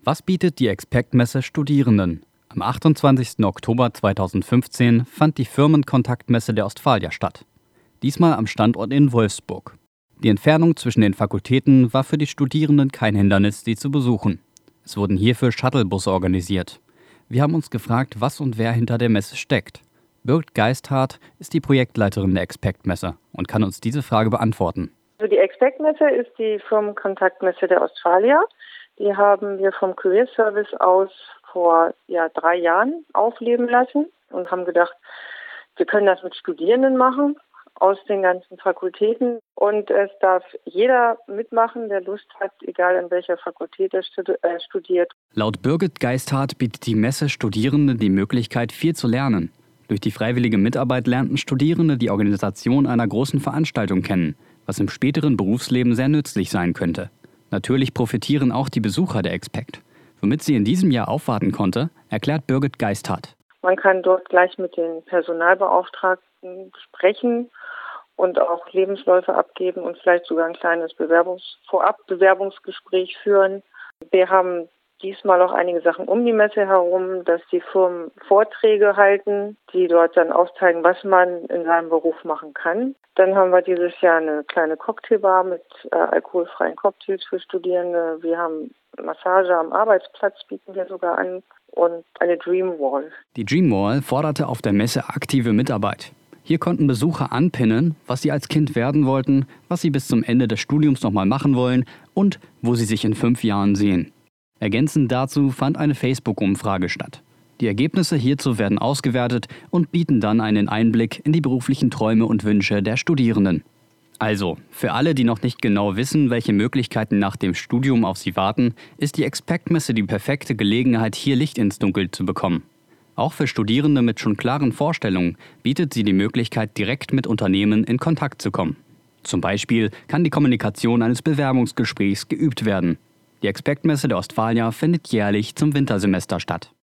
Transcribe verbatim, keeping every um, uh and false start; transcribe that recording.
Was bietet die Expect-Messe Studierenden? Am achtundzwanzigsten Oktober zweitausendfünfzehn fand die Firmenkontaktmesse der Ostfalia statt. Diesmal am Standort in Wolfsburg. Die Entfernung zwischen den Fakultäten war für die Studierenden kein Hindernis, sie zu besuchen. Es wurden hierfür Shuttlebusse organisiert. Wir haben uns gefragt, was und wer hinter der Messe steckt. Birgit Geisthardt ist die Projektleiterin der Expect-Messe und kann uns diese Frage beantworten. Also die Expect-Messe ist die Firmenkontaktmesse der Ostfalia. Die haben wir vom Career Service aus vor ja, drei Jahren aufleben lassen und haben gedacht, wir können das mit Studierenden machen aus den ganzen Fakultäten. Und es darf jeder mitmachen, der Lust hat, egal in welcher Fakultät er studiert. Laut Birgit Geisthardt bietet die Messe Studierenden die Möglichkeit, viel zu lernen. Durch die freiwillige Mitarbeit lernten Studierende die Organisation einer großen Veranstaltung kennen, was im späteren Berufsleben sehr nützlich sein könnte. Natürlich profitieren auch die Besucher der Expect. Womit sie in diesem Jahr aufwarten konnte, erklärt Birgit Geisthardt. Man kann dort gleich mit den Personalbeauftragten sprechen und auch Lebensläufe abgeben und vielleicht sogar ein kleines Bewerbungs- Vorab-Bewerbungsgespräch führen. Wir haben diesmal auch einige Sachen um die Messe herum, dass die Firmen Vorträge halten, die dort dann aufzeigen, was man in seinem Beruf machen kann. Dann haben wir dieses Jahr eine kleine Cocktailbar mit äh, alkoholfreien Cocktails für Studierende. Wir haben Massage am Arbeitsplatz, bieten wir sogar an, und eine Dream Wall. Die Dream Wall forderte auf der Messe aktive Mitarbeit. Hier konnten Besucher anpinnen, was sie als Kind werden wollten, was sie bis zum Ende des Studiums nochmal machen wollen und wo sie sich in fünf Jahren sehen. Ergänzend dazu fand eine Facebook-Umfrage statt. Die Ergebnisse hierzu werden ausgewertet und bieten dann einen Einblick in die beruflichen Träume und Wünsche der Studierenden. Also, für alle, die noch nicht genau wissen, welche Möglichkeiten nach dem Studium auf sie warten, ist die Expect-Messe die perfekte Gelegenheit, hier Licht ins Dunkel zu bekommen. Auch für Studierende mit schon klaren Vorstellungen bietet sie die Möglichkeit, direkt mit Unternehmen in Kontakt zu kommen. Zum Beispiel kann die Kommunikation eines Bewerbungsgesprächs geübt werden. Die Expect-Messe der Ostfalia findet jährlich zum Wintersemester statt.